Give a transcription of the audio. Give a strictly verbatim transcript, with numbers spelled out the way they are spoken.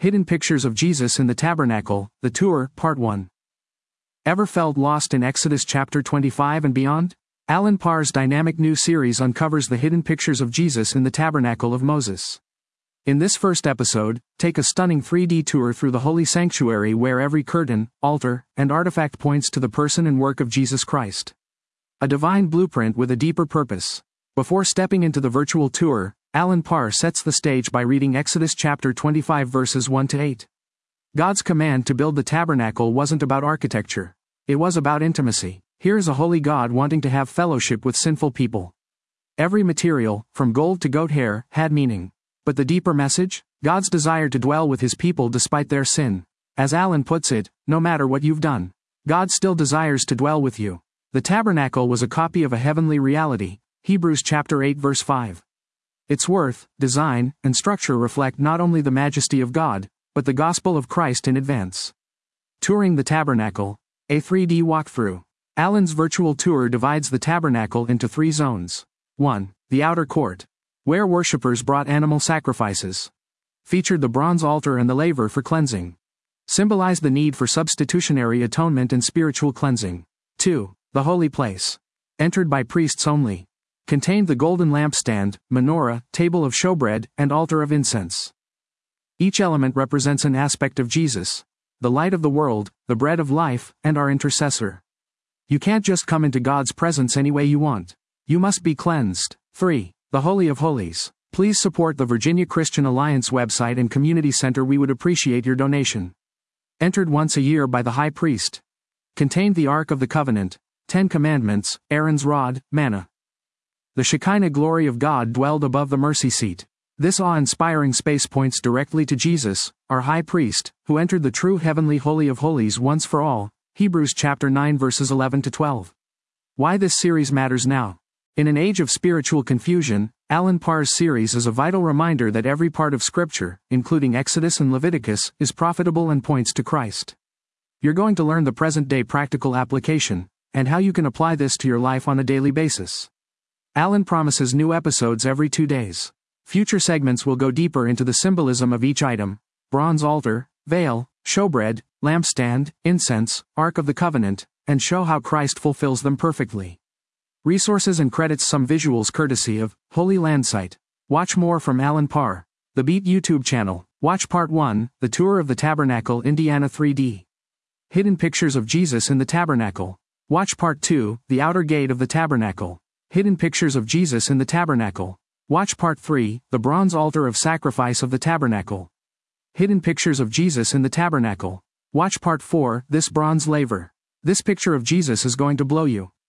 Hidden Pictures of Jesus in the Tabernacle, The Tour, Part one. Ever felt lost in Exodus chapter twenty-five and beyond? Alan Parr's dynamic new series uncovers the hidden pictures of Jesus in the Tabernacle of Moses. In this first episode, take a stunning three D tour through the holy sanctuary where every curtain, altar, and artifact points to the person and work of Jesus Christ. A divine blueprint with a deeper purpose. Before stepping into the virtual tour, Alan Parr sets the stage by reading Exodus chapter twenty-five verses one to eight. God's command to build the tabernacle wasn't about architecture. It was about intimacy. Here is a holy God wanting to have fellowship with sinful people. Every material, from gold to goat hair, had meaning. But the deeper message? God's desire to dwell with his people despite their sin. As Alan puts it, no matter what you've done, God still desires to dwell with you. The tabernacle was a copy of a heavenly reality. Hebrews chapter eight verse five. Its worth, design, and structure reflect not only the majesty of God, but the gospel of Christ in advance. Touring the Tabernacle, a three D walkthrough. Alan's virtual tour divides the tabernacle into three zones. one. The outer court, where worshippers brought animal sacrifices. Featured the bronze altar and the laver for cleansing. Symbolized the need for substitutionary atonement and spiritual cleansing. two. The holy place. Entered by priests only. Contained the golden lampstand, menorah, table of showbread, and altar of incense. Each element represents an aspect of Jesus, the light of the world, the bread of life, and our intercessor. You can't just come into God's presence any way you want. You must be cleansed. three. The Holy of Holies. Please support the Virginia Christian Alliance website and community center. We would appreciate your donation. Entered once a year by the high priest. Contained the Ark of the Covenant, Ten Commandments, Aaron's rod, manna. The Shekinah glory of God dwelled above the mercy seat. This awe-inspiring space points directly to Jesus, our high priest, who entered the true heavenly Holy of Holies once for all. Hebrews chapter nine verses eleven to twelve. Why this series matters now. In an age of spiritual confusion, Alan Parr's series is a vital reminder that every part of Scripture, including Exodus and Leviticus, is profitable and points to Christ. You're going to learn the present-day practical application, and how you can apply this to your life on a daily basis. Alan promises new episodes every two days. Future segments will go deeper into the symbolism of each item: bronze altar, veil, showbread, lampstand, incense, Ark of the Covenant, and show how Christ fulfills them perfectly. Resources and credits. Some visuals courtesy of Holy Land Site. Watch more from Alan Parr. The Beat YouTube channel. Watch Part one, The Tour of the Tabernacle, Indiana three D. Hidden Pictures of Jesus in the Tabernacle. Watch Part two, The Outer Gate of the Tabernacle. Hidden Pictures of Jesus in the Tabernacle. Watch Part three, The Bronze Altar of Sacrifice of the Tabernacle. Hidden Pictures of Jesus in the Tabernacle. Watch Part four, This Bronze Laver. This picture of Jesus is going to blow you